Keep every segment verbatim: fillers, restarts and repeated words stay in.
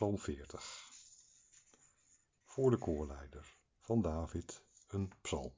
Psalm veertig. Voor de koorleider van David, een psalm.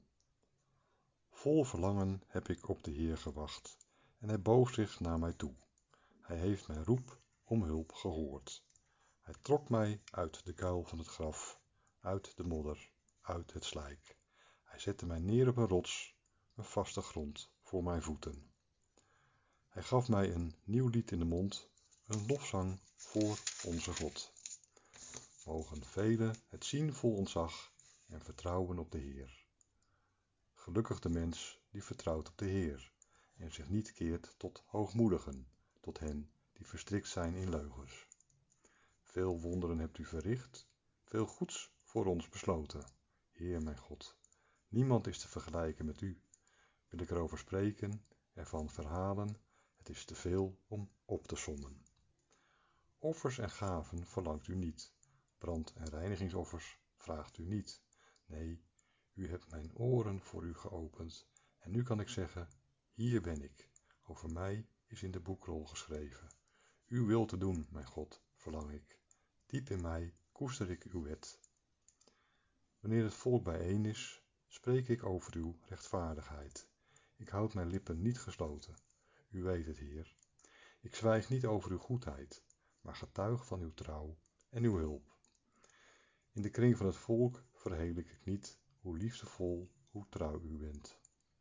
Vol verlangen heb ik op de Heer gewacht, en hij boog zich naar mij toe. Hij heeft mijn roep om hulp gehoord. Hij trok mij uit de kuil van het graf, uit de modder, uit het slijk. Hij zette mij neer op een rots, een vaste grond voor mijn voeten. Hij gaf mij een nieuw lied in de mond, een lofzang voor onze God. Mogen velen het zien vol ontzag en vertrouwen op de Heer. Gelukkig de mens die vertrouwt op de Heer en zich niet keert tot hoogmoedigen, tot hen die verstrikt zijn in leugens. Veel wonderen hebt u verricht, veel goeds voor ons besloten, Heer mijn God. Niemand is te vergelijken met u. Wil ik erover spreken, ervan verhalen, het is te veel om op te sommen. Offers en gaven verlangt u niet, brand- en reinigingsoffers vraagt u niet. Nee, u hebt mijn oren voor u geopend en nu kan ik zeggen, hier ben ik. Over mij is in de boekrol geschreven. Uw wil te doen, mijn God, verlang ik. Diep in mij koester ik uw wet. Wanneer het volk bijeen is, spreek ik over uw rechtvaardigheid. Ik houd mijn lippen niet gesloten. U weet het, Heer. Ik zwijg niet over uw goedheid, maar getuig van uw trouw en uw hulp. In de kring van het volk verheerlijk ik niet hoe liefdevol, hoe trouw u bent.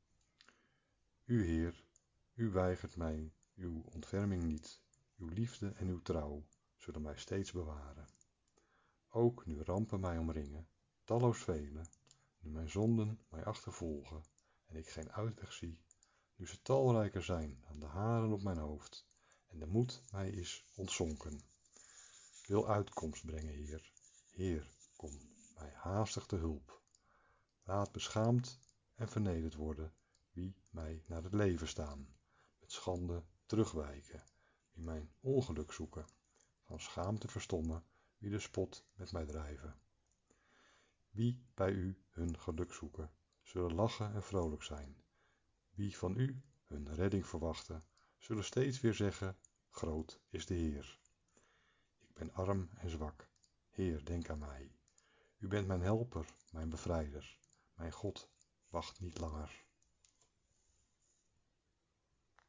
U, Heer, u weigert mij uw ontferming niet. Uw liefde en uw trouw zullen mij steeds bewaren. Ook nu rampen mij omringen, talloos vele, nu mijn zonden mij achtervolgen en ik geen uitweg zie, nu ze talrijker zijn dan de haren op mijn hoofd en de moed mij is ontzonken. Wil uitkomst brengen, Heer. Heer, kom mij haastig te hulp. Laat beschaamd en vernederd worden wie mij naar het leven staan, met schande terugwijken, wie mijn ongeluk zoeken, van schaamte verstommen wie de spot met mij drijven. Wie bij u hun geluk zoeken, zullen lachen en vrolijk zijn. Wie van u hun redding verwachten, zullen steeds weer zeggen, groot is de Heer. Ik ben arm en zwak. Heer, denk aan mij. U bent mijn helper, mijn bevrijder. Mijn God, wacht niet langer.